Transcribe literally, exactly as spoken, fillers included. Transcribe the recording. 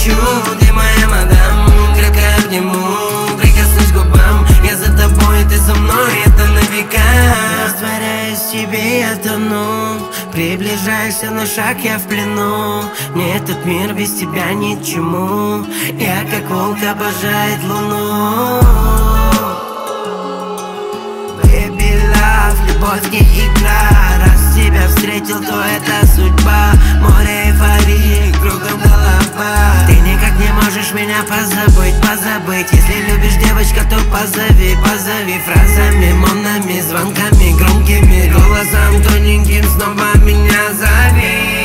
хочу, ты моя мадам. Крепко обниму, прикоснусь к губам. Я за тобой, ты со мной, это на века. Растворяюсь в тебе, я тону. Приближаешься на шаг, я в плену. Мне этот мир без тебя ни к чему. Я как волк обожает луну. Baby love, любовь не игра. Раз тебя встретил, то это судьба. Море эйфории, кругом голова. Ты никак не можешь меня позабыть, позабыть. Если любишь, девочка, то позови, позови. Фразами, монами, звонками, громкими голосом тоненьким снова меня зови.